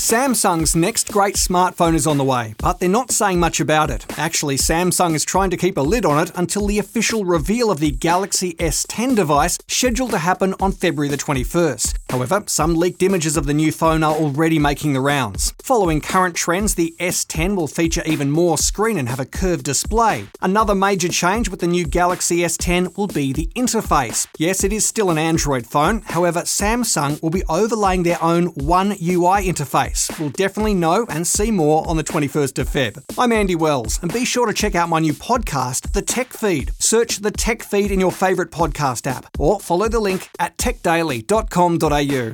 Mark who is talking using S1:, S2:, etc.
S1: Samsung's next great smartphone is on the way, but they're not saying much about it. Actually, Samsung is trying to keep a lid on it until the official reveal of the Galaxy S10 device, scheduled to happen on February the 21st. However, some leaked images of the new phone are already making the rounds. Following current trends, the S10 will feature even more screen and have a curved display. Another major change with the new Galaxy S10 will be the interface. Yes, it is still an Android phone, however, Samsung will be overlaying their own One UI interface. We'll definitely know and see more on the 21st of Feb. I'm Andy Wells, and be sure to check out my new podcast, The Tech Feed. Search The Tech Feed in your favourite podcast app, or follow the link at techdaily.com.au.